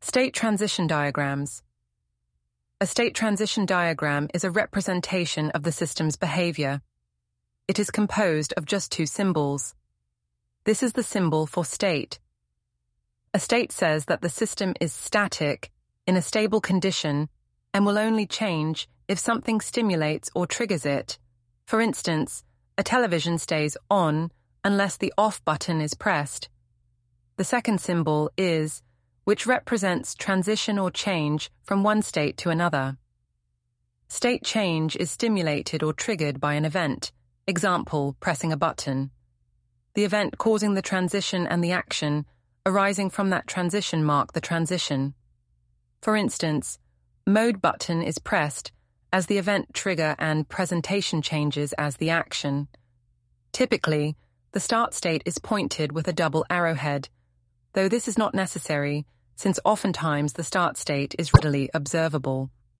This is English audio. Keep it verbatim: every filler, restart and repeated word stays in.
State transition diagrams. A state transition diagram is a representation of the system's behavior. It is composed of just two symbols. This is the symbol for state. A state says that the system is static, in a stable condition, and will only change if something stimulates or triggers it. For instance, a television stays on unless the off button is pressed. The second symbol is, which represents transition or change from one state to another. State change is stimulated or triggered by an event, example, pressing a button. The event causing the transition and the action arising from that transition mark the transition. For instance, mode button is pressed as the event trigger and presentation changes as the action. Typically, the start state is pointed with a double arrowhead, though this is not necessary since oftentimes the start state is readily observable.